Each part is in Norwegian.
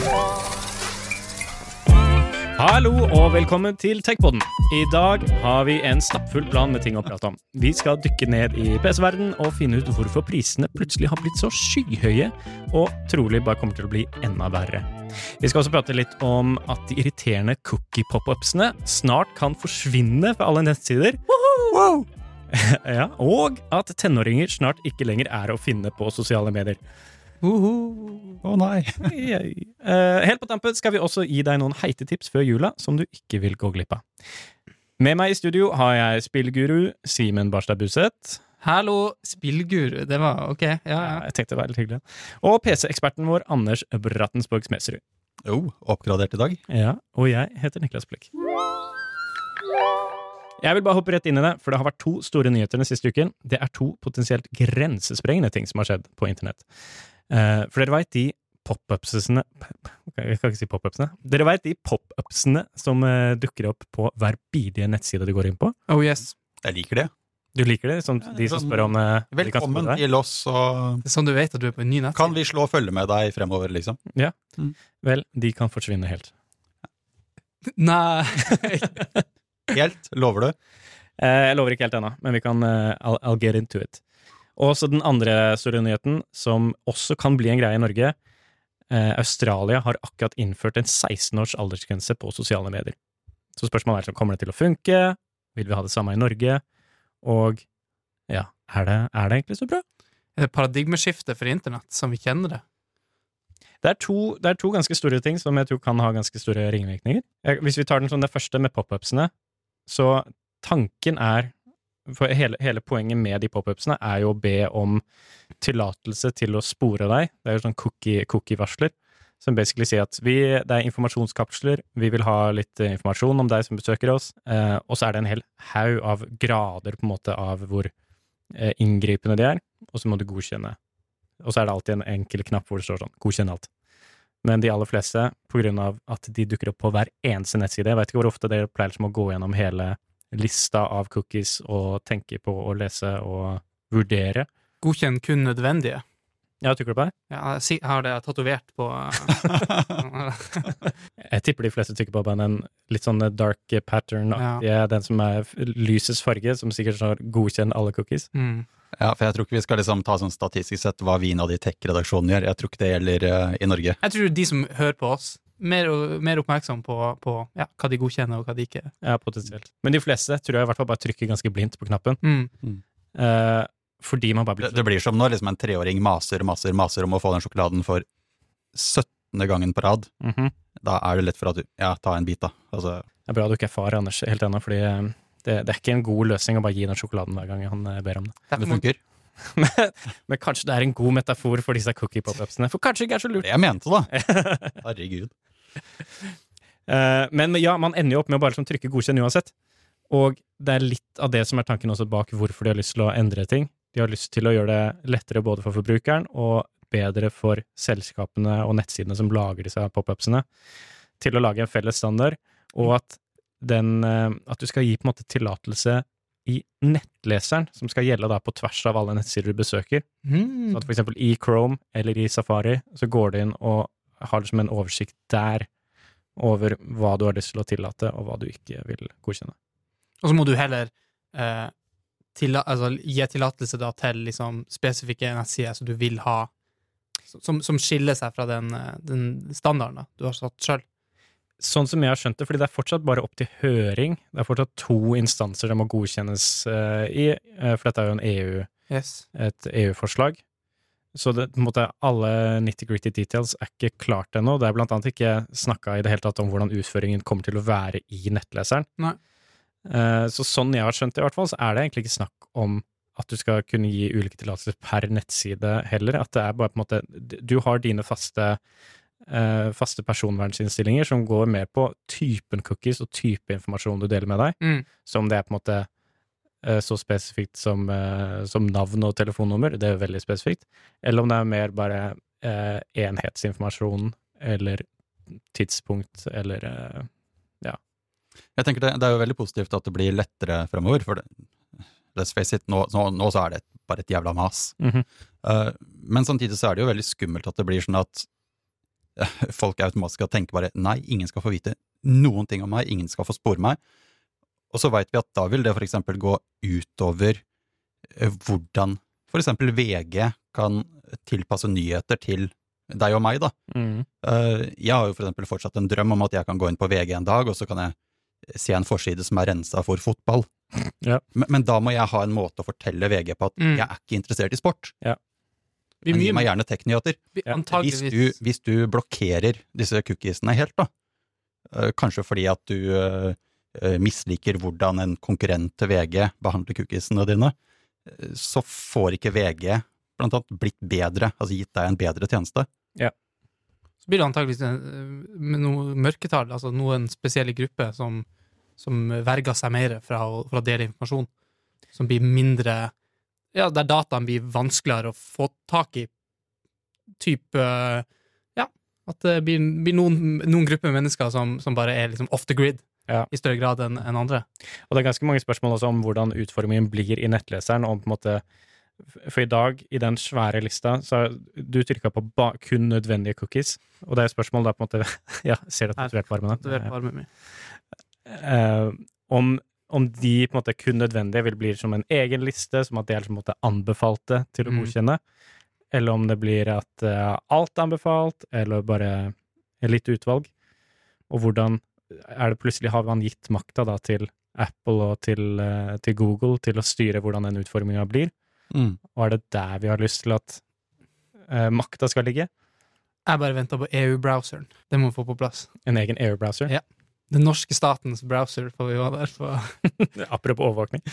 Hallo og velkommen til TechPodden. I dag har vi en stappfull plan med ting å prate om. Vi skal dykke ned i PC-verden og finne ut hvorfor prisene plutselig har blitt så skyhøye, og trolig bare kommer til å bli enda verre. Vi skal også prate litt om at de irriterende cookie-pop-upsene snart kan forsvinne fra alle nettsider. Wow! Ja, og at tenåringer snart ikke lenger er å finne på sosiale medier. Nei. Helt på tampen skal vi også gi deg noen heite tips før jula som du ikke vil gå glipp av. Med meg i studio har jeg spillguru Simen Barstad Buset. Hallo, spillguru, det var ok. Ja. Jeg tenkte det var litt hyggelig. Og PC-eksperten vår Anders Brattensborg Smedsrud. Oppgradert i dag. Ja, og jeg heter Niklas Blekk. Jeg vil bare hoppe rett inn i det, for det har vært 2 store nyheter den siste uken. Det er 2 potensielt grensesprengende ting som har skjedd på internett. For dere vet de pop-upsene Jeg kan ikke si pop-upsene. Dere vet de pop-upsene som dukker opp på hver bidige nettside du går inn på? Oh yes. Jeg liker det. Du liker det? Som de som spør om velkommen til oss, og Det er sånn du vet at du er på en ny nettside. kan vi slå og følge med deg fremover, liksom? Ja. Vel, de kan forsvinne helt. Nei. Helt, lover du? Jeg lover ikke helt ennå, men vi kan I'll get into it. Og så den andre store nyheten, som også kan bli en greie i Norge. Australia har akkurat innført en 16-års aldersgrense på sosiale medier. Så spørsmålet er, kommer det til å funke? Vil vi ha det samme i Norge? Og ja, er det egentlig så bra? Er det paradigmeskifte for internett, som vi kjenner det? Det er to ganske store ting som jeg tror kan ha ganske store ringvirkninger. Hvis vi tar den som det første med pop-upsene, så tanken er, for hele poenget med de pop-upsene er jo å be om tillatelse til å spore deg. Det er jo sånn cookie-varsler, som basically sier at det er informasjonskapsler, vi vil ha litt informasjon om deg som besøker oss, og så er det en hel haug av grader på en måte av hvor inngripende de er, og så må du godkjenne. Og så er det alltid en enkel knapp hvor det står sånn, godkjenn alt. Men de aller fleste, på grunn av at de dukker opp på hver eneste nettside, jeg vet ikke hvor ofte dere pleier som å gå gjennom hele lista av cookies og tenke på å lese og vurdere. Godkjenn kun nødvendige. Ja, tykker du på det? Ja, jeg har det tatovert på Jeg tipper de fleste tykker på en litt sånn dark pattern, den som er lysets farge, som sikkert står godkjenn alle cookies. Ja, for jeg tror ikke vi skal liksom ta sånn statistisk sett hva vi og de tech-redaksjonene gjør. Jeg tror ikke det gjelder i Norge. Jeg tror de som hører på oss, mer oppmerksom på hva de godkjenner og hva de ikke. Ja, potensielt. Men de fleste tror jeg i hvert fall bare trykker ganske blindt på knappen. Fordi man bare blir... Det blir som når liksom en 3-åring maser om å få den sjokoladen for 17. gangen på rad. Da er det lett for at du, ta en bit da. Altså... Det er bra du ikke er far, Anders, helt ennå, fordi det er ikke en god løsning å bare gi den sjokoladen hver gang han ber om det. Det funker. Men kanskje det er en god metafor for disse cookie pop-upsene, for kanskje ikke er så lurt. Det jeg mente da. Herregud. Men ja, man ender jo opp med å bare liksom trykke godkjenn uansett. Og det er litt av det som er tanken også bak hvorfor de har lyst til å endre ting. De har lyst til å gjøre det lettere både for forbrukeren og bedre for selskapene og nettsidene som lager disse pop-upsene, til å lage en felles standard, og at du skal gi på en måte tillatelse i nettleseren, som skal gjelde da på tvers av alle nettsider du besøker. Så at for eksempel i Chrome eller i Safari, så går du inn og har liksom en oversikt der over hva du har lyst til å tillate, og hva du ikke vil godkjenne. Og så må du heller gi tillatelse da til liksom spesifikke nettsider som du vil ha, som skiller seg fra den standarden da, du har satt selv. Sånn som jeg har skjønt det, fordi det er fortsatt bare opp til høring. Det er fortsatt 2 instanser som må godkjennes for dette er jo et EU-forslag. Så det, på en måte, alle nitty-gritty details er ikke klart ennå. Det er blant annet ikke snakket i det hele tatt om hvordan utføringen kommer til å være i nettleseren. Nei. Så sånn jeg har skjønt det i hvert fall, så er det egentlig ikke snakk om at du skal kunne gi ulike tillatelser per nettside heller. At det er bare på en måte, du har dine faste personvernsinnstillinger som går mer på typen cookies og type informasjon du deler med deg, som det er på en måte så spesifikt som navn og telefonnummer, det er jo veldig spesifikt, eller om det er mer bare enhetsinformasjon eller tidspunkt, eller Jeg tenker det er jo veldig positivt at det blir lettere fremover, for let's face it, nå så er det bare et jævla mas. Men samtidig så er det jo veldig skummelt at det blir sånn at folk automatisk skal tenke bare, nei, ingen skal få vite noen ting om meg, ingen skal få spore meg. Og så vet vi at da vil det for eksempel gå utover hvordan for eksempel VG kan tilpasse nyheter til deg og meg da. Jeg har jo for eksempel fortsatt en drøm om at jeg kan gå inn på VG en dag, og så kan jeg se en forside som renset for fotball. Ja. Men da må jeg ha en måte å fortelle VG på at jeg ikke interessert i sport. Ja. Men gi meg gjerne tech-nyheter. Antageligvis. Hvis du blokkerer disse cookiesene helt da, kanskje fordi at du misliker hvordan en konkurrent til VG behandler cookiesene dine, så får ikke VG blant annet blitt bedre, altså gitt deg en bedre tjeneste. Ja. Så blir det antageligvis med noe mørketall, altså noen spesielle grupper som verger seg mer fra å dele informasjon, som blir mindre, ja, der dataen blir vanskeligere å få tak i, at det blir noen grupper mennesker som bare er liksom off the grid, i større grad enn andre. Og det er ganske mange spørsmål også om hvordan utformingen blir i nettleseren, om på en måte, for i dag, i den svære lista, så har du trykket på kun nødvendige cookies, og det er spørsmål da på en måte, ja, ser du at du vet varmen? Om de på en måte kun nødvendige vil bli som en egen liste, som at det er på en måte anbefalte til å godkjenne, eller om det blir at alt er anbefalt, eller bare litt utvalg, og hvordan er det plutselig har man gitt makta da til Apple og til Google til å styre hvordan den utformingen blir, og er det der vi har lyst til at makta skal ligge? Jeg bare venter på EU-browseren. Det må vi få på plass. En egen EU-browser? Ja. Den norske statens browser får vi jo der på. Apropos overvåkning.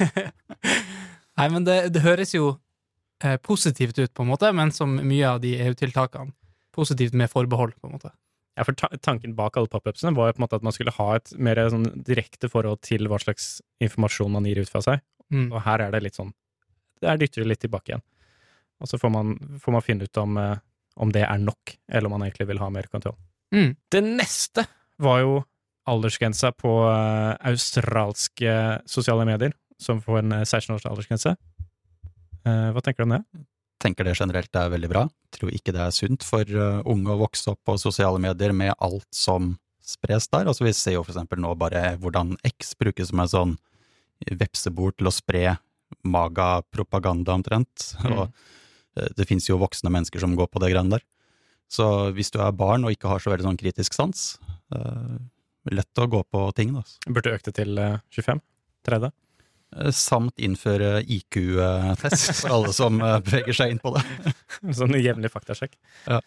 Nei, men det høres jo positivt ut på en måte, men som mye av de EU-tiltakene, positivt med forbehold på en måte. Ja, for tanken bak alle pop-upsene var jo på en måte at man skulle ha et mer sånn direkte forhold til hva slags informasjon man gir ut fra seg. Og her er det litt sånn, det dytter litt tilbake igjen. Og så får man finne ut om det er nok, eller om man egentlig vil ha mer kontroll. Det neste var jo aldersgrensa på australske sosiale medier, som får en 16-års aldersgrense. Hva tenker du om det? Tenker det generelt er veldig bra. Tror ikke det er sunt for unge å vokse opp på sosiale medier med alt som spres der. Altså vi ser jo for eksempel nå bare hvordan X brukes som en sånn vepsebord til å spre maga-propaganda omtrent, og det finnes jo voksne mennesker som går på det greiene der. Så hvis du er barn og ikke har så veldig sånn kritisk sans, lett å gå på ting da. Burde økt det til 25? 30? Samt innføre IQ-test for alle som beveger seg inn på det. Sånn jevnlig faktasjekk. Ja.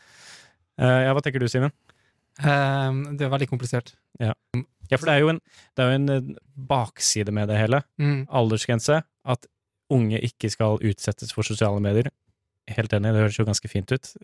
Hva tenker du, Simen? Det er veldig komplisert. Ja, for det er jo en bakside med det hele. Aldersgrense, at unge ikke skal utsettes for sosiale medier. Helt enig, det høres jo ganske fint ut.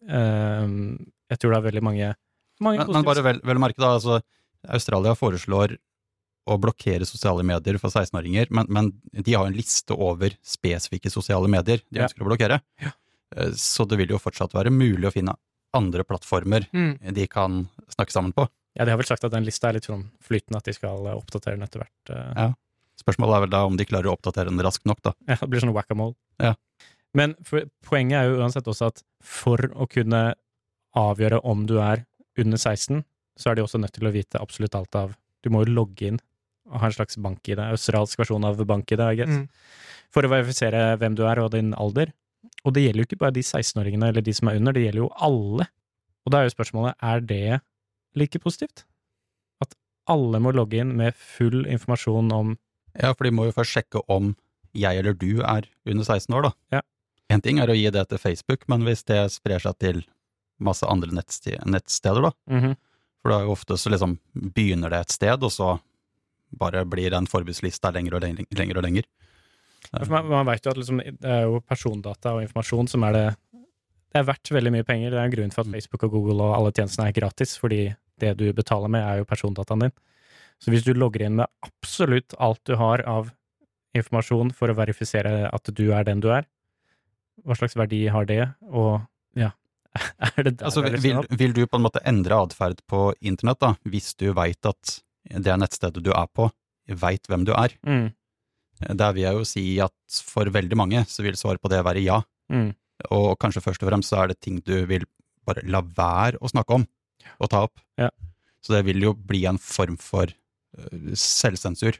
Jeg tror det er veldig mange men bare vel merke da, altså Australia foreslår å blokkere sosiale medier for 16-åringer, men de har en liste over spesifikke sosiale medier de ønsker å blokkere. Ja. Så det vil jo fortsatt være mulig å finne andre plattformer de kan snakke sammen på. Ja, de har vel sagt at den lista er litt sånn flytende, at de skal oppdatere den etter hvert. Ja. Spørsmålet er vel da om de klarer å oppdatere den raskt nok da. Ja, det blir sånn whack-a-mole. Ja. Men poenget er jo uansett også at for å kunne avgjøre om du er under 16, så er de også nødt til å vite absolutt alt av. Du må jo logge inn og ha en slags bank-ID, australsk versjon av bank-ID, I guess, for å verifisere hvem du er og din alder. Og det gjelder jo ikke bare de 16-åringene eller de som er under, det gjelder jo alle. Og da er jo spørsmålet, er det like positivt? At alle må logge inn med full informasjon om... Ja, for de må jo først sjekke om jeg eller du er under 16 år da. Ja. En ting er å gi det til Facebook, men hvis det sprer seg til masse andre nettsteder da, for da er jo ofte så liksom begynner det et sted, og så bare blir den forbudslista lenger og lenger. Ja, for man vet jo at liksom, det er jo persondata og informasjon som det er verdt veldig mye penger. Det er en grunn for at Facebook og Google og alle tjenestene er gratis, fordi det du betaler med er jo persondataen din. Så hvis du logger inn med absolutt alt du har av informasjon for å verifisere at du er den du er, hva slags verdi har det, og ja, er det der? Altså, vil du på en måte endre adferd på internett da, hvis du vet at det nettstedet du er på, vet hvem du er? Der vil jeg jo si at for veldig mange så vil svaret på det være ja. Og kanskje først og fremst så er det ting du vil bare la være å snakke om. å ta opp. Ja. Så det vil jo bli en form for selvsensur.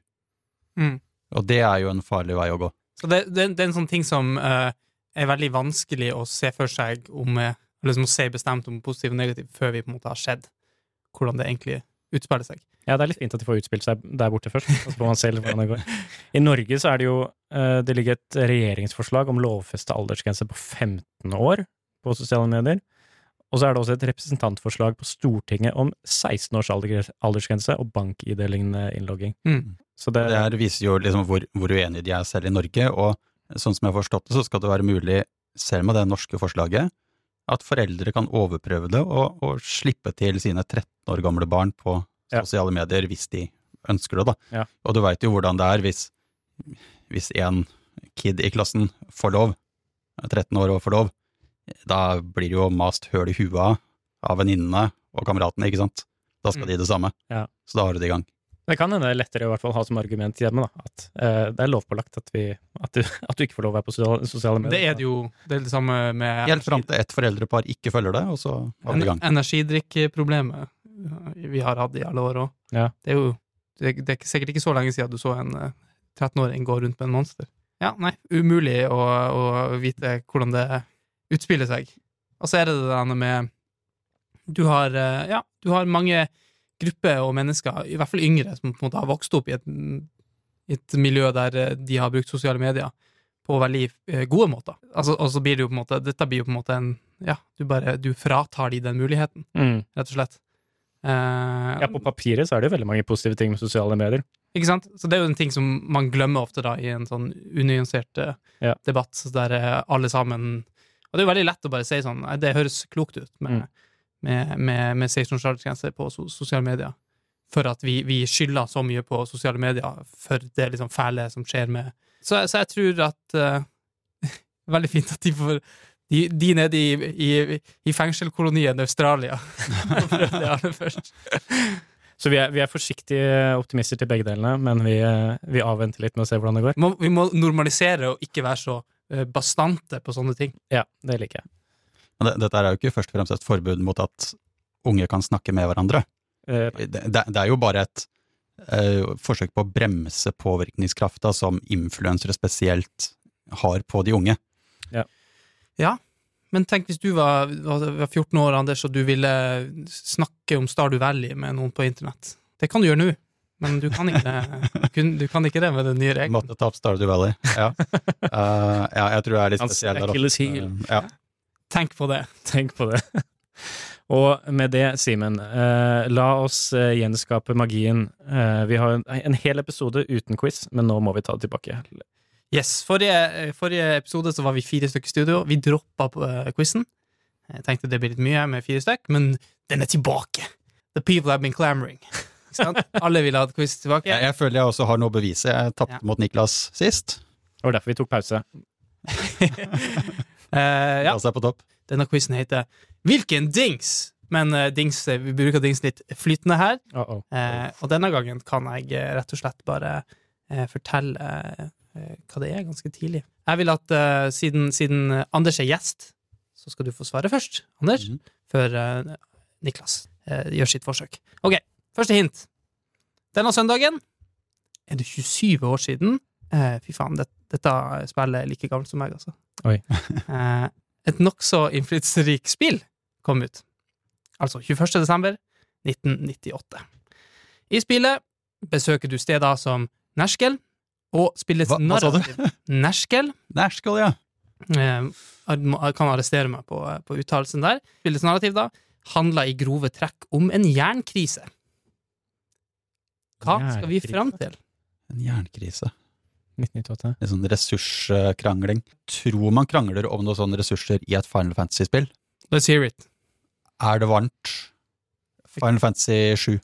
Og det er jo en farlig vei å gå. Så det er en sånn ting som er veldig vanskelig å se for seg liksom å si bestemt om positiv og negativ før vi på en måte har sett hvordan det egentlig utspiller seg. Ja, det er litt fint at de får utspilt seg der borte først, og så får man se hvordan det går. I Norge så er det jo, det ligger et regjeringsforslag om lovfeste aldersgrense på 15 år på sosiale medier, og så er det også et representantforslag på Stortinget om 16 års aldersgrense og bank-ID-lignende innlogging. Så det her viser jo liksom hvor uenige de er selv i Norge, og sånn som jeg har forstått det, så skal det være mulig, selv med det norske forslaget, at foreldre kan overprøve det og slippe til sine 13 år gamle barn på sosiale medier hvis de ønsker det da. Ja. Og du vet jo hvordan det er hvis en kid i klassen får lov, 13 år og får lov, da blir det jo mast høl i huet av venninnene og kameratene, ikke sant? Da skal de det samme. Ja. Så da har du det i gang. Det kan hende lettere i hvert fall ha som argument hjemme da, at det er lovpålagt at du ikke får lov å være på sosiale medier. Det er det jo, det er det samme med... Helt frem til et foreldrepar ikke følger det, og så har vi det i gang. Energidrikkproblemet vi har hatt i alle år også. Ja. Det er jo, det er sikkert ikke så lenge siden du så en 13-åring gå rundt med en monster. Ja, nei, umulig å vite hvordan det utspiller seg. Og så er det denne med, du har mange grupper og mennesker, i hvert fall yngre, som på en måte har vokst opp i et miljø der de har brukt sosiale medier på veldig gode måter. Altså, og så blir det jo på en måte, dette blir jo på en måte du fratar de den muligheten, rett og slett. Ja, på papiret så er det jo veldig mange positive ting med sosiale medier. Ikke sant? Så det er jo en ting som man glemmer ofte da, i en sånn unyansert debatt, der alle sammen, og det er jo veldig lett å bare si sånn, det høres klokt ut med 16 års aldersgrense på sosiale medier, for at vi skylder så mye på sosiale medier for det liksom fæle som skjer med. Så jeg tror at veldig fint at de nede i fengselkolonien Australia prøvde det aller først. Så vi er forsiktige optimister til begge delene, men vi avventer litt med å se hvordan det går. Vi må normalisere og ikke være så bastante på sånne ting. Ja, det liker jeg. Dette er jo ikke først og fremst et forbud mot at unge kan snakke med hverandre. Det er jo bare et forsøk på å bremse påvirkningskrafta som influensere spesielt har på de unge. Ja, men tenk hvis du var 14 år, Anders, og du ville snakke om Stardew Valley med noen på internett. Det kan du gjøre nå, men du kan ikke det med den nye regelen. Måtte ta opp Stardew Valley, ja. Jeg tror jeg er litt spesiell. Achilles heel. Ja. Tenk på det. Tenk på det. Og med det, Simen, la oss gjenskape magien. Vi har en hel episode uten quiz, men nå må vi ta det tilbake. Yes, forrige episode så var vi 4 stykker i studio. Vi droppet på quizen. Jeg tenkte det blir litt mye med 4 stykker, men den er tilbake. The people have been clamoring. Alle vil ha et quiz tilbake. Jeg føler jeg også har noe å bevise. Jeg tappte mot Niklas sist. Det var derfor vi tok pause. Altså på topp. Denne quizen heter Hvilken dings? Men dings, vi bruker dings litt flytende her. Og denne gangen kan jeg rett og slett bare fortelle hva det er ganske tidlig. Jeg vil at siden Anders er gjest, så skal du få svare først, Anders, før Niklas gjør sitt forsøk. Ok, første hint. Denne søndagen er det 27 år siden. Fy faen, dette spillet er like gammelt som meg, altså. Oi. Et nok så innflytelsesrik spill kom ut. Altså 21. desember 1998. I spillet besøker du steder som Nerskel, og spillets narrativ. Nerskel, ja. Kan arrestere meg på uttalelsen der. Spillets narrativ da handler i grove trekk om en jernkrise. Hva skal vi frem til? En jernkrise. 1998. En sånn ressurskrangling. Tror man krangler om noen sånne ressurser i et Final Fantasy-spill? Let's hear it. Er det varmt? Final Fantasy 7.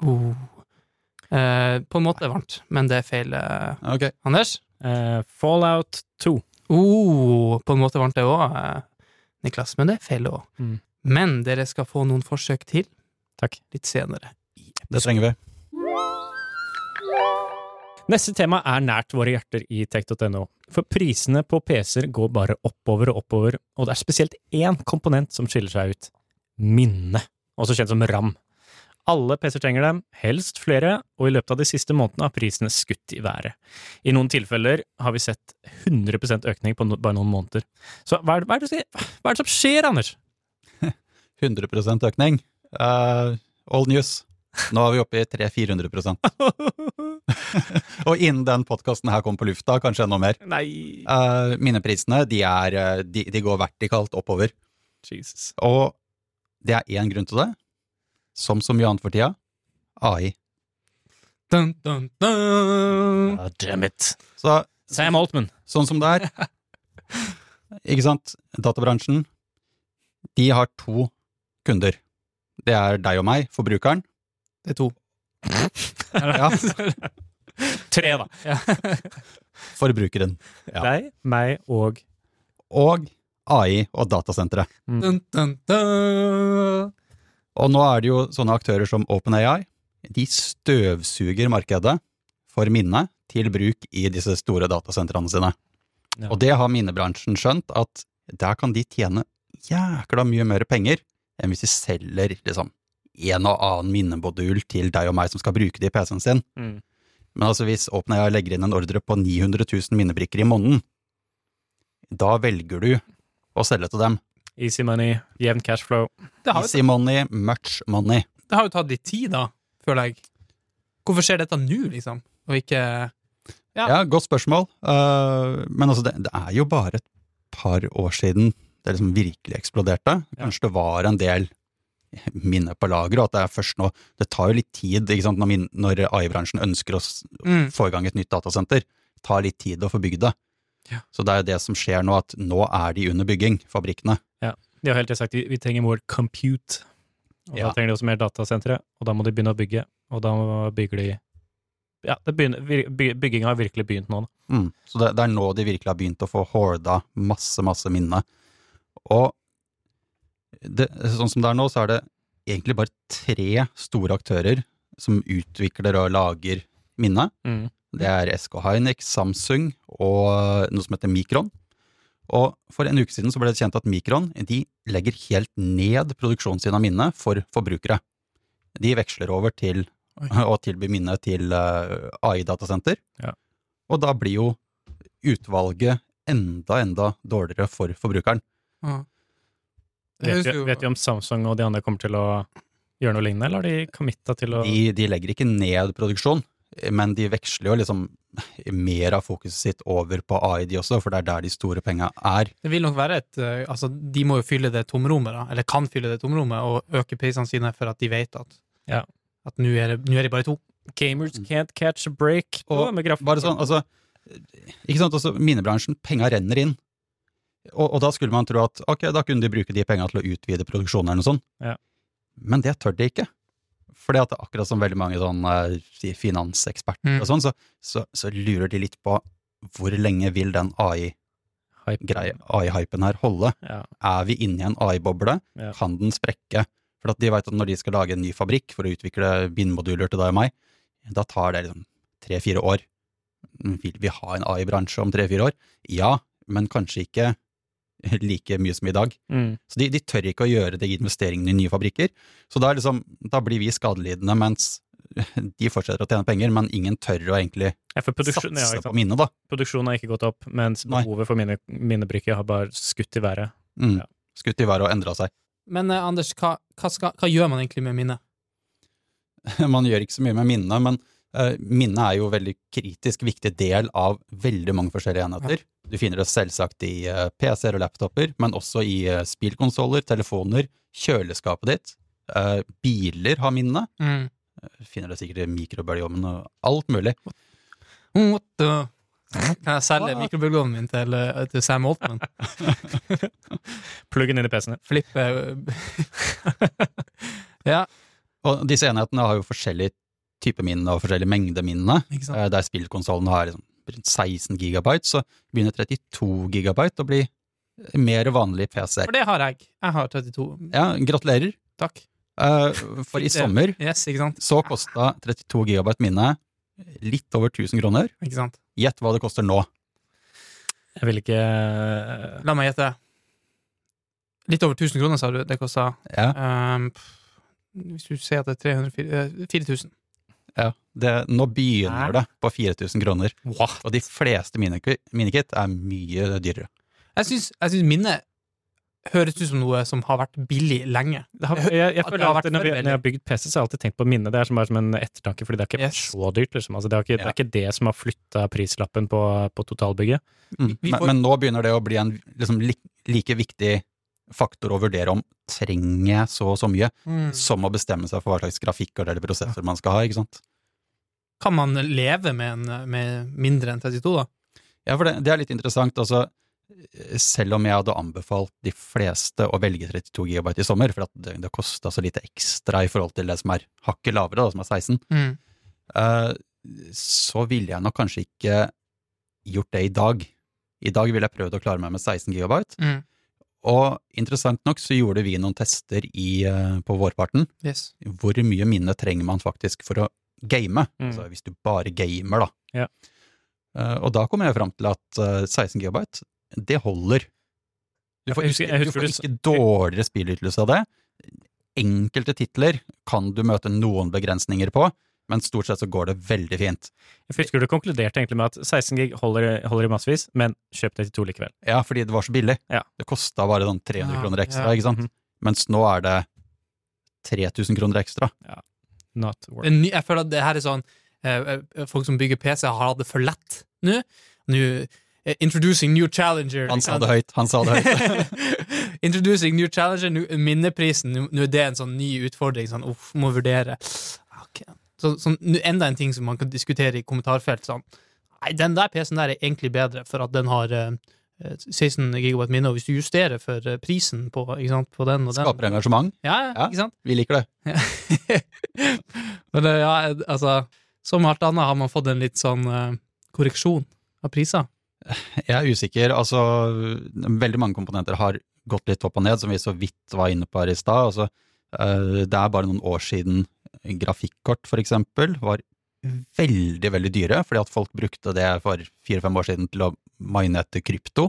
På en måte varmt, men det er feil. Okay. Anders? Fallout 2. På en måte varmt det også, Niklas, men det er feil også. Men dere skal få noen forsøk til. Takk. Litt senere. Det trenger vi. Neste tema er nært våre hjerter i tech.no, for prisene på PC-er går bare oppover og oppover, og det er spesielt én komponent som skiller seg ut. Minne. også kjent som RAM. Alle PC-er trenger dem, helst flere, og i løpet av de siste månedene har prisene skutt i været. I noen tilfeller har vi sett 100% økning på bare noen måneder. Så hva er det som skjer, Anders? 100% økning. Old news. Nå er vi oppe i 300-400%. Og innen den podcasten her kom på lufta, kanskje enda mer. Nei. Minneprisene, de går vertikalt oppover. Jesus. Og det er en grunn til det, som så mye annet for tida, AI. Dun, dun, dun. Damn it. Så, Sam Altman. sånn som det er, ikke sant, databransjen, de har 2 kunder. Det er deg og meg, forbrukeren. Det er 2. Ja, 3 da. Ja. forbrukeren. Ja. Deg, meg og... Og AI og datasenteret. Dun, dun, dun. Og nå er det jo sånne aktører som OpenAI, de støvsuger markedet for minne til bruk i disse store datasentrene sine. Ja. Og det har minnebransjen skjønt, at der kan de tjene jækla mye mer penger enn hvis de selger liksom en og annen minnemodul til deg og meg som skal bruke det i PC-en sin. Men altså hvis OpenAI legger inn en ordre på 900 000 minnebrikker i måneden, da velger du å selge til dem. Easy money, jevn cashflow. Easy money, much money. Det har jo tatt litt tid da, føler jeg. Hvorfor skjer dette nå, liksom? Og ikke... Ja, godt spørsmål. Men altså, det er jo bare et par år siden det liksom virkelig eksploderte. Kanskje det var en del minne på lager, og at det er først nå, det tar jo litt tid, ikke sant, når AI-bransjen ønsker å få i gang et nytt datasenter. Det tar litt tid å få bygd det. Ja. Så det er jo det som skjer nå, at nå er de under bygging, fabrikkene. Ja, de har helt sagt vi trenger more compute, og da trenger de også mer datasentre, og da må de begynne å bygge, og da bygger de... Ja, byggingen har virkelig begynt nå. Så det er nå de virkelig har begynt å få horda masse minne. Og sånn som det er nå, så er det egentlig bare 3 store aktører som utvikler og lager minne. Det er SK Hynix, Samsung og noe som heter Micron. Og for en uke siden så ble det kjent at Micron, de legger helt ned produksjonen sin av minne for forbrukere. De veksler over til å tilby minne til AI-datasenter. Ja. Og da blir jo utvalget enda dårligere for forbrukeren. Ja. Vet du om Samsung og de andre kommer til å gjøre noe lignende, eller har de committet til å... De legger ikke ned produksjon, men de veksler jo liksom mer av fokuset sitt over på AI de også, for det er der de store pengene er. Det vil nok være altså de må jo fylle det tomrommet da, eller kan fylle det tomrommet og øke prisene sine for at de vet at nå er de bare 2. Gamers can't catch a break. Og bare sånn, altså, ikke sant, altså minnebransjen, penger renner inn. Og da skulle man tro at, ok, da kunne de bruke de pengene til å utvide produksjonen eller noe sånt. Ja. Men det tør de ikke. Fordi at det er akkurat som veldig mange sånn finanseksperter og sånn, så lurer de litt på hvor lenge vil den AI-hypen her holde? Ja. Er vi inne i en AI-boble? Ja. Kan den sprekke? For at de vet at når de skal lage en ny fabrikk for å utvikle bindmoduler til deg og meg, da tar det liksom 3-4 år. Vil vi ha en AI-bransje om 3-4 år? Ja, men kanskje ikke like mye som i dag. Så de tør ikke å gjøre de investeringene i nye fabrikker. Så da blir vi skadelidende, mens de fortsetter å tjene penger, men ingen tør å egentlig satse på minne da. Produksjonen har ikke gått opp, mens behovet for minnebrikker har bare skutt i været. Ja. Skutt i været og endret seg. Men Anders, hva gjør man egentlig med minne? Man gjør ikke så mye med minne, men minne er jo en veldig kritisk viktig del av veldig mange forskjellige enheter. Du finner det selvsagt i PC-er og laptoper, men også i spillkonsoler, telefoner, kjøleskapet ditt. Biler har minne. Du finner det sikkert i mikrobølgeovnen og alt mulig. What the... Kan jeg selge mikrobølgeovnen min til Sam Altman? Pluggen inn i PC-ene. Flippe... Ja. Og disse enhetene har jo forskjellige type minne og forskjellige mengde minne. Der spillkonsolen har liksom 16 gigabyte, så begynner 32 gigabyte å bli mer vanlig PC-er. For det har jeg. Jeg har 32. Ja, gratulerer. Takk. For i sommer ikke sant? så kostet 32 gigabyte minne litt over 1000 kroner. Ikke sant? Gjett hva det koster nå. Jeg vil ikke... La meg gjette. Litt over 1000 kroner, sa du, det kostet. Ja. hvis du sier at det er 4000. Ja, nå begynner det på 4000 kroner. What? Og de fleste minikit er mye dyrere. Jeg synes minne høres ut som noe som har vært billig lenge. Jeg føler det har alltid, vært når jeg har bygd PC, så har jeg alltid tenkt på minne. Det er bare som en ettertanke, fordi det er ikke Yes. så dyrt. Liksom. Altså, det er ikke det som har flyttet prislappen på totalbygget. Men nå begynner det å bli en liksom, like viktig faktor å vurdere om trenger jeg så og så mye, som å bestemme seg for hva slags grafikk eller prosessor man skal ha, ikke sant? Kan man leve med mindre enn 32 da? Ja, for det er litt interessant, altså, selv om jeg hadde anbefalt de fleste å velge 32 GB i sommer, for at det kostet så lite ekstra i forhold til det som er hakket lavere, da, som er 16, så ville jeg nok kanskje ikke gjort det i dag. I dag ville jeg prøvd å klare meg med 16 GB, og interessant nok så gjorde vi noen tester på vårparten, Yes. hvor mye minne trenger man faktisk for å game, altså hvis du bare gamer da. Ja. Og da kommer jeg frem til at 16 GB, det holder. Du får ikke dårligere spillytelse av det. Enkelte titler kan du møte noen begrensninger på, men stort sett så går det veldig fint. Jeg husker du konkluderte egentlig med at 16 gig holder i massevis, men kjøp 32 likevel. Ja, fordi det var så billig. Ja. Det kostet bare sånn 300 kroner ekstra, ikke sant? Mhm. Mens nå er det 3000 kroner ekstra. Not worth. Jeg føler at det her er sånn folk som bygger PC har hatt det for lett nå. Introducing new challenger. Han sa det høyt. Introducing new challenger, minneprisen, nå er det en sånn ny utfordring, sånn, må vurdere. Okay. Så enda en ting som man kan diskutere i kommentarfelt, sånn, nei, den der PC-en der er egentlig bedre, for at den har 16 gigabyte minne, og hvis du justerer for prisen på, ikke sant, på den og den. Skaper engasjement. Ja, ikke sant? Vi liker det. Men altså, som alt annet har man fått en litt sånn korreksjon av priser. Jeg er usikker, altså veldig mange komponenter har gått litt opp og ned, som vi så vidt var inne på her i sted. Altså, det er bare noen år siden grafikkort for eksempel var veldig, veldig dyre, fordi at folk brukte det for 4-5 år siden til å mine etter krypto.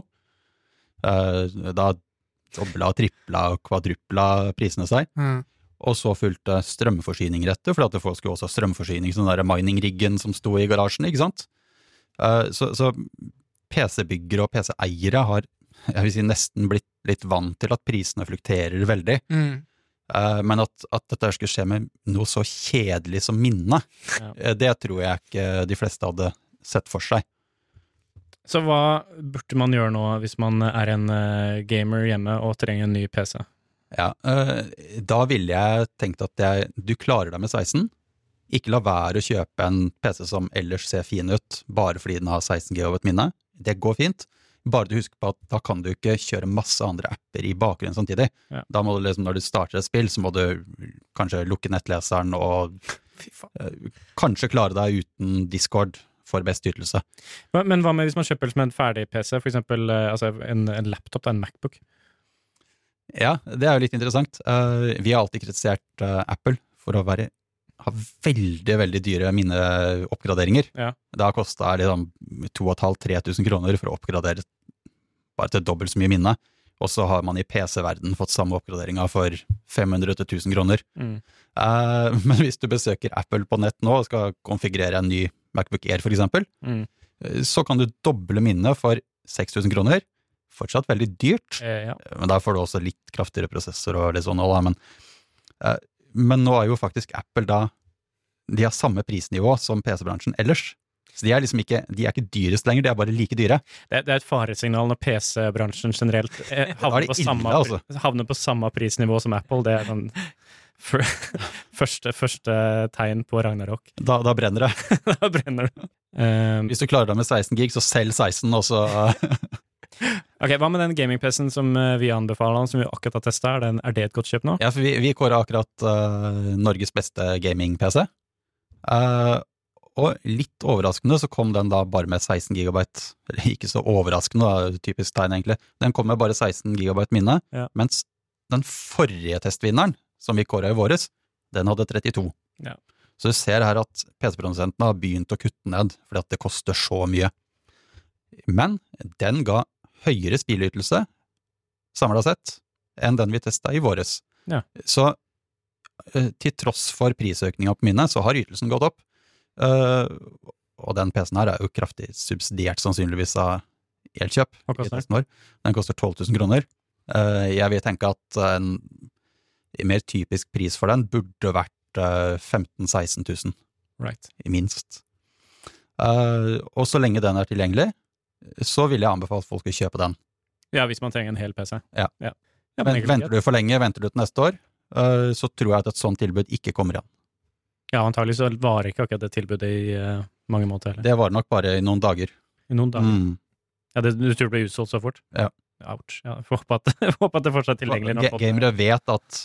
Da dobla, tripla og kvadrupla prisene seg. Og så fulgte strømforsyninger etter, for at folk skulle også ha strømforsyning, sånn der mining-riggen som sto i garasjen, ikke sant? Så PC-byggere og PC-eiere har, jeg vil si, nesten blitt litt vant til at prisene flukterer veldig. Men at dette skulle skje med noe så kjedelig som minne, det tror jeg ikke de fleste hadde sett for seg. Så hva burde man gjøre nå hvis man er en gamer hjemme og trenger en ny PC? Ja, da ville jeg tenkt at du klarer deg med 16. Ikke la være å kjøpe en PC som ellers ser fin ut, bare fordi den har 16 GB minne. Det går fint. Bare du husker på at da kan du ikke kjøre masse andre apper i bakgrunnen samtidig. Ja. Da må du liksom, når du starter et spill, så må du kanskje lukke nettleseren og kanskje klare deg uten Discord for best ytelse. Men hva med hvis man kjøper som en ferdig PC, for eksempel altså en laptop, en MacBook? Ja, det er jo litt interessant. Vi har alltid kritisert Apple for å ha veldig, veldig dyre minneoppgraderinger. Ja. Det har kostet liksom 2500-3000 kroner for å oppgradere bare til dobbelt så mye minne. Og så har man i PC-verden fått samme oppgraderinga for 500-1000 kroner. Men hvis du besøker Apple på nett nå og skal konfigurere en ny MacBook Air for eksempel, så kan du doble minnet for 6000 kroner. Fortsatt veldig dyrt, men der får du også litt kraftigere prosessor og litt sånn. Men nå er jo faktisk Apple de har samme prisnivå som PC-bransjen ellers. Så de er liksom ikke dyrest lenger, de er bare like dyre. Det er et faresignal når PC-bransjen generelt havner på samme prisnivå som Apple. Det er den første tegn på Ragnarok. Da brenner det. Da brenner det. Hvis du klarer deg med 16 gig, så selg 16, og så... Ok, hva med den gaming-PC'en som vi anbefaler, som vi akkurat har testet? Er det et godt kjøp nå? Ja, for vi kåret akkurat Norges beste gaming-PC. Og litt overraskende så kom den da bare med 16 gigabyte, eller ikke så overraskende, typisk tegn egentlig. Den kom med bare 16 gigabyte minne, mens den forrige testvinneren, som vi kåret i våres, den hadde 32. Ja. Så du ser her at PC-produsentene har begynt å kutte ned, fordi at det koster så mye. Men den ga høyere spillytelse, samlet sett, enn den vi testet i våres. Ja. Så til tross for prisøkninga på minnet, så har ytelsen gått opp. Og den PC-en her er jo kraftig subsidiert sannsynligvis av Elkjøp. Hva koster den? I testen vår. Den koster 12 000 kroner. Jeg vil tenke at en mer typisk pris for den burde vært 15 000-16 000, Right. minst. Og så lenge den er tilgjengelig, så vil jeg anbefale folk å kjøpe den. Ja, hvis man trenger en hel PC. Ja. Men Men egentlig venter du for lenge, venter du til neste år, så tror jeg at et sånt tilbud ikke kommer igjen. Ja, antagelig så varer ikke akkurat det tilbudet i mange måneder heller. Det var nok bare i noen dager. I noen dager. Mm. Ja, du tror det blir utsolgt så fort? Ja. Ouch. Ja, jeg får håpe at det fortsatt er tilgjengelig. når folk- Gamere vet at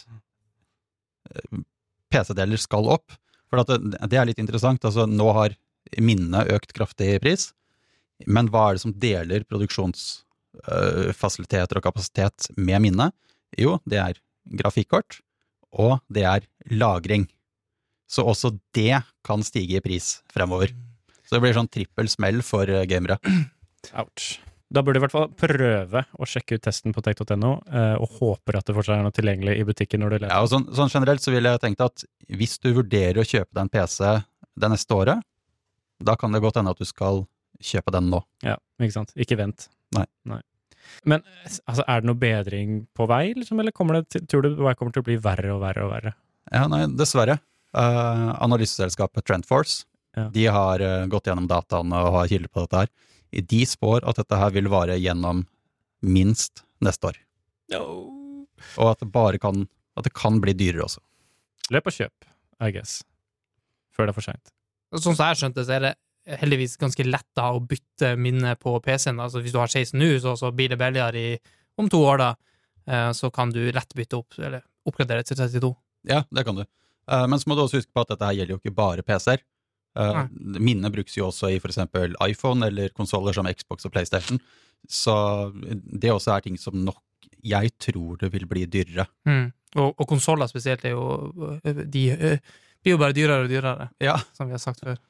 PC-deler skal opp, for at det er litt interessant. Altså, nå har minnet økt kraftig i pris, men hva er det som deler produksjonsfasiliteter og kapasitet med minnet? Jo, det er grafikkort, og det er lagring. Så også det kan stige i pris fremover. Så det blir sånn trippel smell for gamere. Ouch. Da burde du i hvert fall prøve å sjekke ut testen på tech.no, og håper at det fortsatt er noe tilgjengelig i butikken når du leser. Ja, og sånn generelt så ville jeg tenkt at hvis du vurderer å kjøpe deg en PC det neste året, da kan det godt hende at du skal kjøpe den nå. Ja, ikke sant? Ikke vent. Nei. Men altså, er det noe bedring på vei, liksom, eller tror du det kommer til å bli verre og verre og verre? Ja, nei, dessverre. Analyseselskapet Trendforce, de har gått gjennom dataene og har kilder på dette her. De spår at dette her vil vare gjennom minst neste år. No. Og at det kan bli dyrere også. Løp og kjøp, I guess. Før det er for sent. Sånn som jeg skjønte, så er det heldigvis ganske lett da å bytte minne på PC-en. Altså hvis du har 16 nå, så blir det billigere om 2 år da, så kan du lett bytte opp, eller oppgradere til 32. Ja, det kan du. Men så må du også huske på at dette her gjelder jo ikke bare PC-er. Minnet brukes jo også i for eksempel iPhone eller konsoler som Xbox og PlayStation. Så det også er ting som nok jeg tror det vil bli dyrere. Og konsoler spesielt er jo, de blir jo bare dyrere og dyrere, Ja. som vi har sagt før.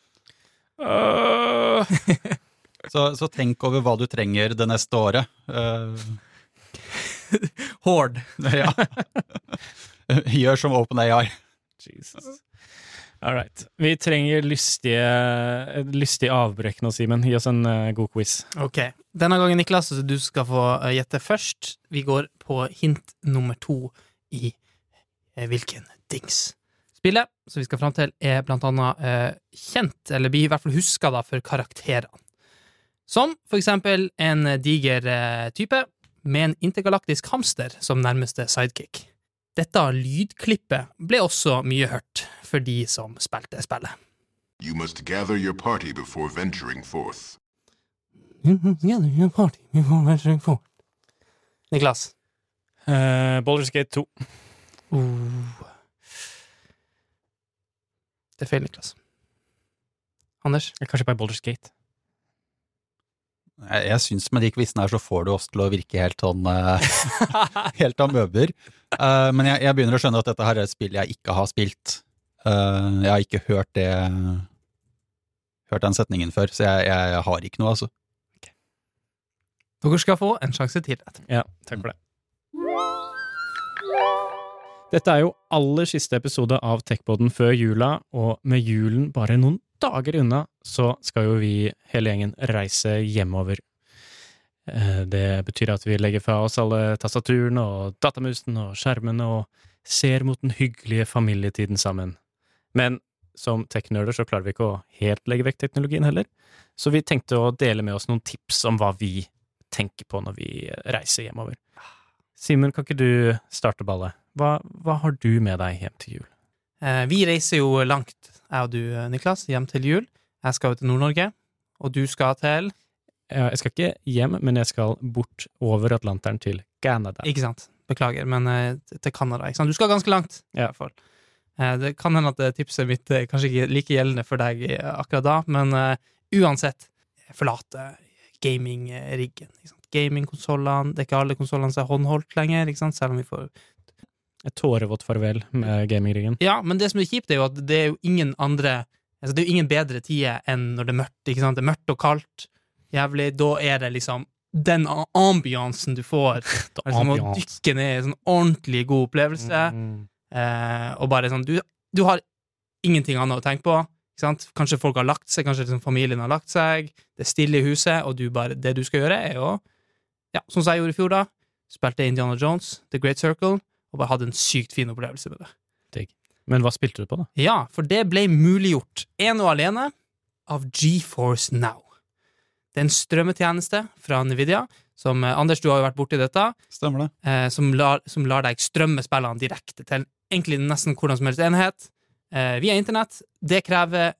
Så tenk over hva du trenger det neste året. Hård. Ja. Gjør som OpenAI. Jesus. All right. Vi trenger lystig avbrekk nå, Simen. Gi oss en god quiz. Ok. Denne gangen, Niklas, du skal få gjette først. Vi går på hint nummer 2 i hvilken dings. Spillet, som vi skal fram til, er blant annet kjent, eller blir i hvert fall husket da, for karakterene. Som for eksempel en diger type med en intergalaktisk hamster som nærmeste sidekick. Dette lydklippet ble også mye hørt for de som spilte spillet. You must gather your party before venturing forth. Niklas. Baldur's Gate 2. Det er feil, Niklas. Anders? Kanskje bare Baldur's Gate. Jeg synes med de quizene her så får du oss til å virke helt sånn helt amøber. Men jeg begynner å skjønne at dette her er et spill jeg ikke har spilt. Jeg har ikke hørt den setningen før, så jeg har ikke noe, altså. Okay. Dere skal få en sjanse til etter. Ja, takk for det. Dette er jo aller siste episode av TechPodden før jula, og med julen bare noen dager unna, så skal jo vi hele gjengen reise hjemover. Det betyr at vi legger fra oss alle tastaturene og datamusen og skjermene og ser mot den hyggelige familietiden sammen. Men som tech-nerder så klarer vi ikke å helt legge vekk teknologien heller, så vi tenkte å dele med oss noen tips om hva vi tenker på når vi reiser hjemover. Simen, kan ikke du starte ballet? Hva har du med deg hjem til jul? Vi reiser jo langt, jeg og du, Niklas, hjem til jul. Jeg skal jo til Nord-Norge, og du skal til... Jeg skal ikke hjem, men jeg skal bort over Atlanteren til Canada. Ikke sant? Beklager, men til Canada, ikke sant? Du skal ganske langt, i hvert fall. Det kan hende at tipset mitt er kanskje ikke like gjeldende for deg akkurat da, men uansett, forlate gaming-riggen, ikke sant? Gaming-konsolene, det er ikke alle konsolene som er håndholdt lenger, ikke sant? Selv om vi får... Et tårevått farvel med gaming-riggen. Ja, men det som er kjipt er jo at det er jo ingen andre, altså det er jo ingen bedre tider enn når det er mørkt, ikke sant? Det er mørkt og kaldt, jævlig, da er det liksom den ambiansen du får, liksom å dykke ned i en sånn ordentlig god opplevelse. og bare sånn, du har ingenting annet å tenke på, ikke sant? Kanskje folk har lagt seg, kanskje liksom familien har lagt seg, det stille i huset, og det du skal gjøre er jo, ja, sånn som jeg gjorde i fjor da, spilte Indiana Jones, The Great Circle, og bare hadde en sykt fin opplevelse med det. Digg. Men hva spilte du på da? Ja, for det ble muliggjort, en og alene, av GeForce Now. Det er en strømmetjeneste fra Nvidia, som Anders, du har jo vært borte i dette. Stemmer det. Som lar deg strømme spillene direkte til egentlig nesten hvordan som helst enhet, via internett. Det krever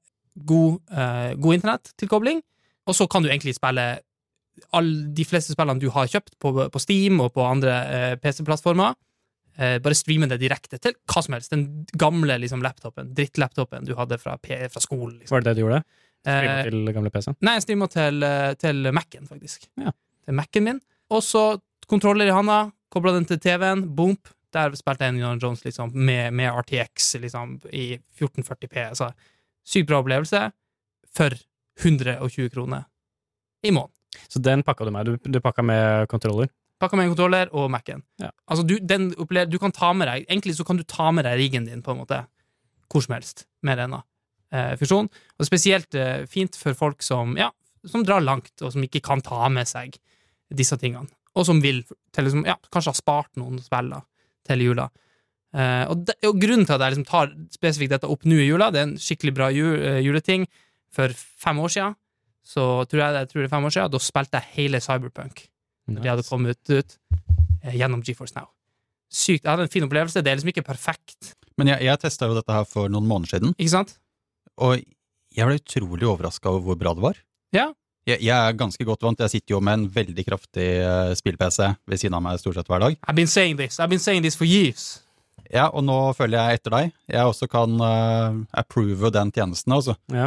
god internettilkobling, og så kan du egentlig spille de fleste spillene du har kjøpt på Steam og på andre PC-plattformer, bare streame det direkte til hva som helst. Den gamle liksom, drittlaptopen du hadde fra skolen. Liksom. Var det du gjorde? Streamet til gamle PC? Nei, jeg streamet til Mac'en, faktisk. Ja. Til Mac'en min. Og så kontroller i handa, koblet den til TV-en, boom, der spilte jeg Indiana Jones liksom, med RTX liksom, i 1440p. Altså, sykt bra opplevelse for 120 kroner i måneden. Så den pakka du med? Du pakka med kontroller? Pakka med en kontroller og Mac'en. Ja. Altså, du kan ta med deg, egentlig så kan du ta med deg riggen din på en måte, hvor som helst, med denne funksjonen. Og spesielt fint for folk som drar langt, og som ikke kan ta med seg disse tingene. Og som vil, liksom, kanskje ha spart noen spill da, til jula. Og grunnen til at jeg liksom tar spesifikt dette opp nå i jula, det er en skikkelig bra juleting. For 5 år siden, så tror jeg det er 5 år siden, da spilte jeg hele Cyberpunk. Nice. De hadde kommet ut gjennom GeForce Now. Sykt, jeg hadde en fin opplevelse, det er liksom ikke perfekt. Men jeg testet jo dette her for noen måneder siden. Ikke sant? Og jeg ble utrolig overrasket over hvor bra det var. Ja. Jeg er ganske godt vant. Jeg sitter jo med en veldig kraftig spill-PC ved siden av meg stort sett hver dag. I've been saying this for years. Ja, og nå følger jeg etter deg. Jeg også kan approve den tjenesten, altså. Ja.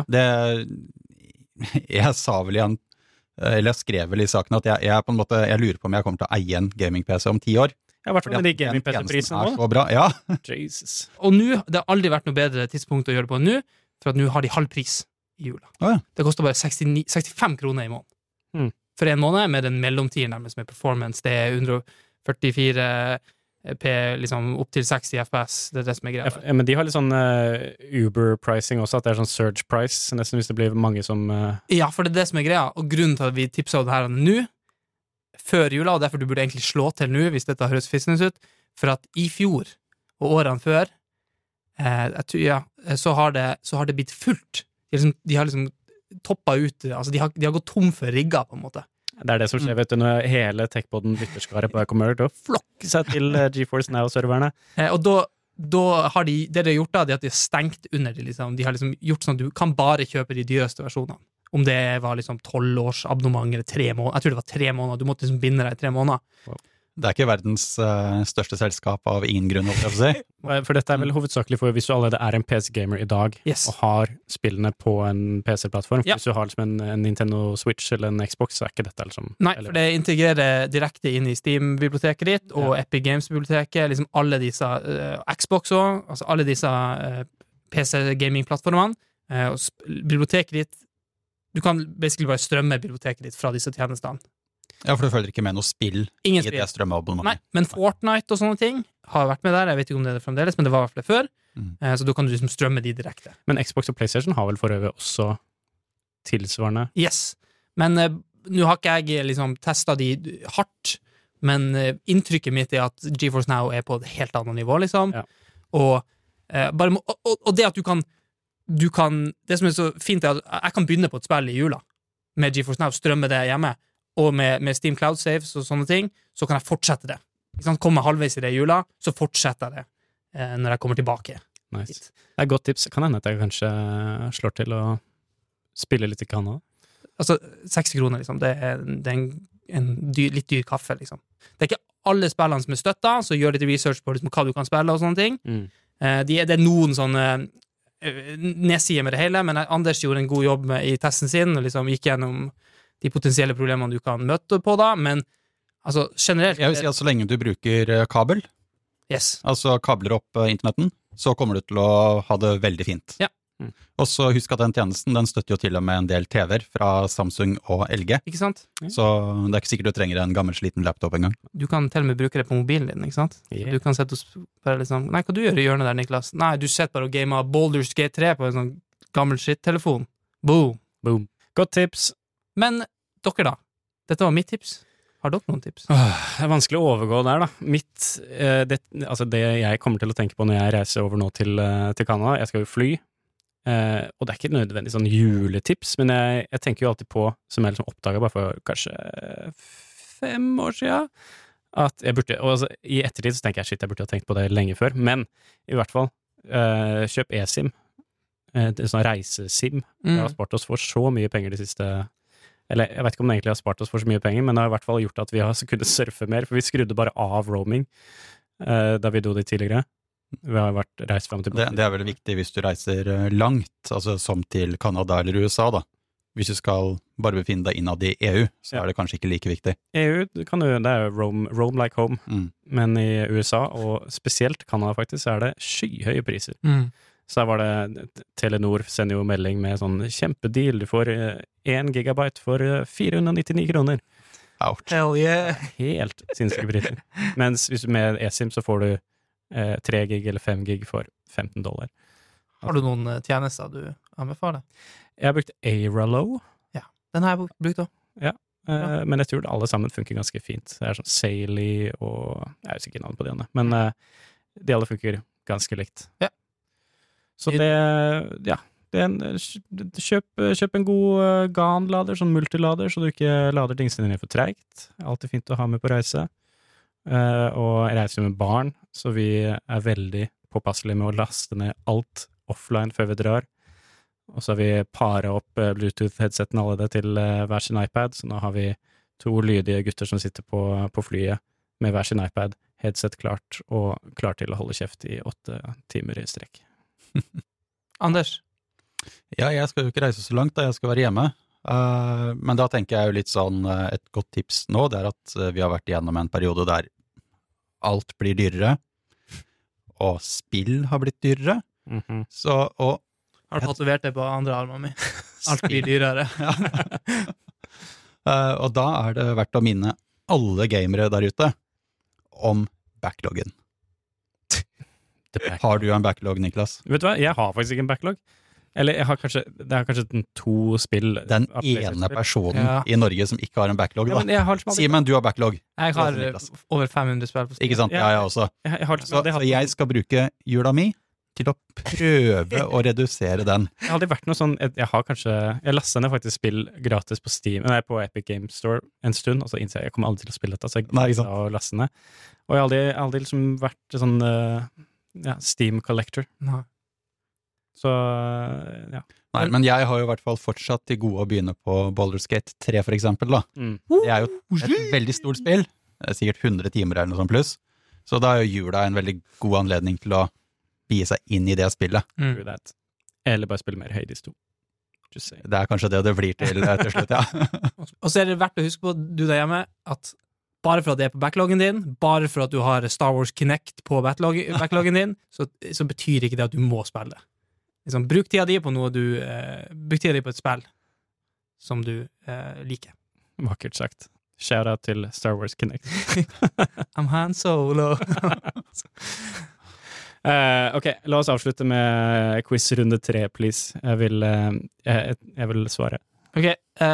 Jeg sa vel igjen, eller jeg skrev vel i saken at jeg på en måte, jeg lurer på om jeg kommer til å eie en gaming-PC om 10 år. Ja, i hvert fall med de gaming-PC-prisene nå. nå. Så bra, ja. Jesus. Og nå, det har aldri vært noe bedre tidspunkt å gjøre det på enn nå, for at nå har de halv pris i jula. Ja. Det koster bare 65 kroner i måneden. For en måned med den mellomtiden nærmest med performance, det er 144p, liksom opp til 60 FPS, det er det som er greia. Ja, men de har litt sånn Uber-pricing også, at det er sånn surge price, nesten hvis det blir mange som Ja, for det er det som er greia, og grunnen til at vi tipset om det her nå, før jula, og derfor du burde egentlig slå til nå, hvis dette høres fristende ut, for at i fjor, og årene før, så har det blitt fullt. De har liksom toppet ut, altså de har gått tom for rigger, på en måte. Det er det som skjer, vet du, når hele TechPodden lytterskaret på kommer til å flokke seg til GeForce Now-serverne. Og da har det de har gjort da, det at de har stengt under det, liksom. De har liksom gjort sånn at du kan bare kjøpe de dyreste versjonene. Om det var liksom 12 års abonnement eller 3 måneder. Jeg tror det var 3 måneder. Du måtte liksom binde deg i 3 måneder. Wow. Det er ikke verdens største selskap av ingen grunn, holdt jeg på å si. For dette er vel hovedsakelig for hvis du allerede er en PC-gamer i dag, Yes. og har spillene på en PC-plattform. Ja. Hvis du har liksom en Nintendo Switch eller en Xbox, så er ikke dette liksom... Nei, for det integrerer direkte inn i Steam-biblioteket ditt, og Epic Games-biblioteket, liksom alle disse, Xbox også, altså alle disse PC-gaming-plattformene, og biblioteket ditt, du kan basically bare strømme biblioteket ditt fra disse tjenestene. Ja, for du følger ikke med noe spill Ingen i spill. det strømmeabonnementet. Nei, men Fortnite og sånne ting har vært med der, jeg vet ikke om det er det fremdeles, men det var i hvert fall før, så da kan du liksom strømme de direkte. Men Xbox og PlayStation har vel for øvrig også tilsvarende? Yes, men nå har ikke jeg liksom testet de hardt, men inntrykket mitt er at GeForce Now er på et helt annet nivå, liksom. Ja. Og det at du kan, det som er så fint er at jeg kan begynne på et spill i jula med GeForce Now, strømme det hjemme, og med Steam Cloud Saves og sånne ting, så kan jeg fortsette det. Hvis jeg kommer halvveis i det i jula, så fortsetter jeg det når jeg kommer tilbake. Nice. Det er et godt tips. Kan hende at jeg kanskje slår til å spille litt i kanna. Altså, 60 kroner, liksom. Det er litt dyr kaffe, liksom. Det er ikke alle spillene som er støtta, så gjør litt research på liksom, hva du kan spille og sånne ting. Det er noen sånne nedsider med det hele, men Anders gjorde en god jobb i testen sin, og liksom gikk gjennom de potensielle problemene du kan møte på da, men altså generelt... Jeg vil si at så lenge du bruker kabel, yes. altså kabler opp internetten, så kommer du til å ha det veldig fint. Ja, Og så husk at den tjenesten, den støtter jo til og med en del TV-er fra Samsung og LG. Ikke sant? Så det er ikke sikkert du trenger en gammel sliten laptop en gang. Du kan til og med bruke det på mobilen din, ikke sant? Yeah. Du kan sette oss bare liksom, nei, hva du gjør i hjørnet der, Niklas? Nei, du sitter bare og gamer Baldur's Gate 3 på en sånn gammel shit-telefon. Boom. Boom. Godt tips. Men dere da? Dette var mitt tips. Har dere noen tips? Det er vanskelig å overgå der, da. Det jeg kommer til å tenke på når jeg reiser over nå til Canada, jeg skal jo fly, og det er ikke nødvendig sånn juletips, men jeg tenker jo alltid på, som jeg liksom oppdaget bare for kanskje 5 år siden, at jeg burde, og altså, i ettertid så tenker jeg, shit, jeg burde ha tenkt på det lenge før, men i hvert fall, kjøp eSIM, sånn reisesim. Jeg har spart oss for så mye penger de siste, eller jeg vet ikke om det egentlig har spart oss for så mye penger, men det har i hvert fall gjort at vi har kunnet surfe mer, for vi skrudde bare av roaming da vi dro det tidligere. Vi har reist frem og tilbake. Det er veldig viktig hvis du reiser langt, altså som til Canada eller USA da. Hvis du skal bare befinne deg innad i EU, så er det kanskje ikke like viktig. EU, det er jo roam like home, men i USA, og spesielt Canada faktisk, så er det skyhøye priser. Så der var det, Telenor sender jo melding med sånn kjempedeal, du får 1 gigabyte for 499 kroner. Ouch. Hell yeah! Helt sinnssyke priser. Mens hvis du med eSIM så får du 3 gig eller 5 gig for $15. Har du noen tjenester du anbefaler? Jeg har brukt Airalo. Ja, den har jeg brukt også. Ja, men jeg tror alle sammen funker ganske fint. Det er sånn Saily og jeg er sikkert navn på de andre, men de alle funker ganske likt. Ja. Så kjøp en god GAN-lader, sånn multilader, så du ikke lader dingsene dine for tregt. Alltid fint å ha med på reise. Og jeg reiser med barn, så vi er veldig påpasselige med å laste ned alt offline før vi drar. Og så har vi paret opp Bluetooth-headsetene alle det til hver sin iPad, så nå har vi 2 lydige gutter som sitter på flyet med hver sin iPad, headset klart, og klar til å holde kjeft i 8 timer i strekk. Anders? Ja, jeg skal jo ikke reise så langt da, jeg skal være hjemme. Men da tenker jeg jo litt sånn, et godt tips nå, det er at vi har vært igjennom en periode der alt blir dyrere, og spill har blitt dyrere. Så, og har du tatovert det på andre armen min? Alt blir dyrere. Og da er det verdt å minne alle gamere der ute om backloggen. Har du en backlog, Niklas? Vet du hva, jeg har faktisk ikke en backlog. Eller det er kanskje 2 spill. Den ene personen i Norge som ikke har en backlog, da. Ja, Simen, du har backlog. Jeg har over 500 spill på Steam. Ikke sant? Ja, jeg også. Så jeg skal bruke jula mi til å prøve å redusere den. Jeg har aldri vært noe sånn, jeg lastet ned faktisk spill gratis på Steam, nei, på Epic Game Store en stund, og så innser jeg kommer aldri til å spille dette, så jeg glemte å laste ned. Og jeg har aldri liksom vært sånn, Steam collector. Nei. Så, ja. Nei, men jeg har jo i hvert fall fortsatt til gode å begynne på Baldur's Gate 3 for eksempel, da. Det er jo et veldig stort spill, sikkert 100 timer eller noe sånt pluss, så da er jo jula en veldig god anledning til å begi seg inn i det spillet. Eller bare spille mer Hades 2. Det er kanskje det blir til slutt, ja. Og så er det verdt å huske på, du der hjemme, at bare for at det er på backloggen din, bare for at du har Star Wars Kinect på backloggen din, så betyr ikke det at du må spille det. Liksom, bruk tida di på noe bruk tida di på et spill som du liker. Vakkert sagt. Shout out til Star Wars Kinect. I'm Han Solo. Ok, la oss avslutte med quiz runde 3, please. Jeg vil svare. Ok,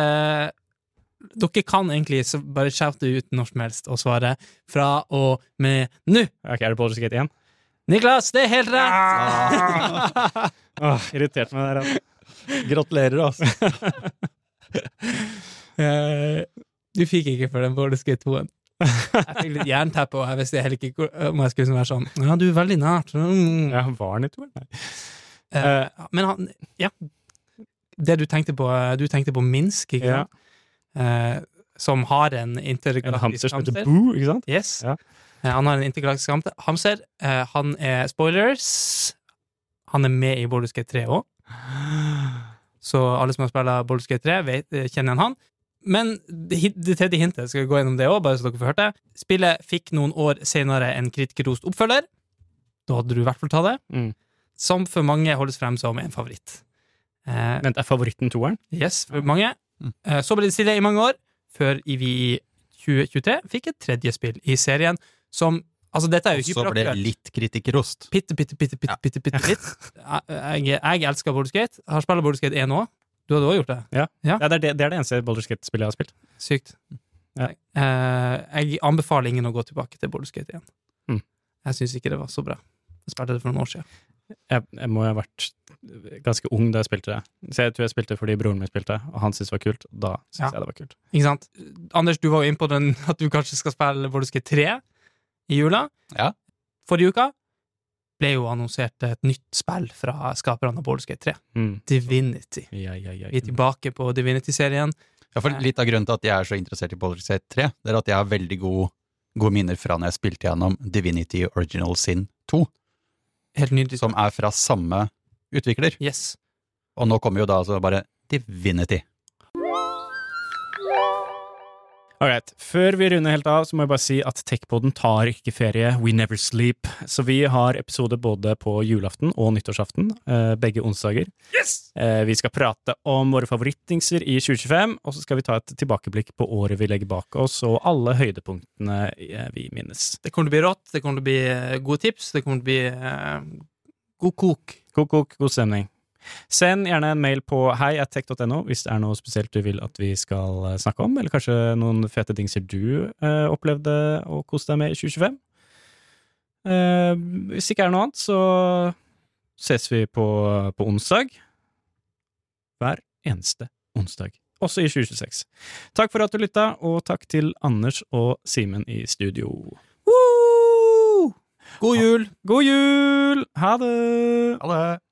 dere kan egentlig bare shoute ut når som helst og svare fra og med nå. Ok, er det Baldur's Gate 1? Niklas, det er helt rett! Irritert meg der. Gratulerer, altså. Du fikk ikke for den Baldur's Gate 2-en. Jeg fikk litt jernteppe, og jeg visste heller ikke om jeg skulle være sånn. Ja, du er veldig nært. Ja, var han i 2-en? Men han, ja, det du tenkte på Minsk, ikke sant? Som har en intergalaktisk hamster. Boo, ikke sant? Yes. Ja. Han har en intergalaktisk hamster. Han er spoilers. Han er med i Baldur's Gate 3 også. Så alle som har spillet Baldur's Gate 3 kjenner han. Men det tredje hintet, skal vi gå gjennom det også, bare så dere får hørt det. Spillet fikk noen år senere en kritikerrost oppfølger. Da hadde du i hvert fall tatt det. som for mange holdes frem som en favoritt. Vent, er favoritten toeren? Yes, for mange. Så ble det stille i mange år, før vi i 2023 fikk et tredje spill i serien, som, altså dette er jo Og så ble det litt kritikerost. Pitte litt. Jeg elsker Baldur's Gate. Jeg har spilt Baldur's Gate 1 nå. Du hadde også gjort det? Ja. Ja. Det er det eneste Baldur's Gate-spillet jeg har spilt. Sykt. Ja. Jeg anbefaler ingen å gå tilbake til Baldur's Gate 1. Jeg synes ikke det var så bra. Jeg spilte det for noen år siden. Jeg må ha vært ganske ung da jeg spilte det. Så jeg tror jeg spilte fordi broren min spilte, og han syntes det var kult. Da synes jeg det var kult. Ikke sant? Anders, du var jo inne på den at du kanskje skal spille Baldur's Gate 3 i jula. Ja. Forrige uka ble jo annonsert et nytt spill fra skaperne av Baldur's Gate 3. Divinity. Ja. Vi er tilbake på Divinity-serien. Ja, for litt av grunnen til at jeg er så interessert i Baldur's Gate 3, det er at jeg har veldig gode minner fra når jeg spilte gjennom Divinity Original Sin 2, Helt nydelig. som er fra samme utvikler. Yes. Og nå kommer jo da altså bare Divinity. Alright, før vi runder helt av, så må jeg bare si at TechPodden tar ikke ferie, we never sleep. Så vi har episoder både på julaften og nyttårsaften, begge onsdager. Yes! Vi skal prate om våre favorittingser i 2025, og så skal vi ta et tilbakeblikk på året vi legger bak oss, og alle høydepunktene vi minnes. Det kommer til å bli rått, det kommer til å bli gode tips, det kommer til å bli god kok. God stemning. Send gjerne en mail på hei@tech.no hvis det er noe spesielt du vil at vi skal snakke om, eller kanskje noen fete dingser du opplevde og koste deg med i 2025. Hvis ikke er noe annet, så ses vi på onsdag. Hver eneste onsdag. Også i 2026. Takk for at du lytta, og takk til Anders og Simen i studio. Woo! God jul! God jul! Ha det! Ha det!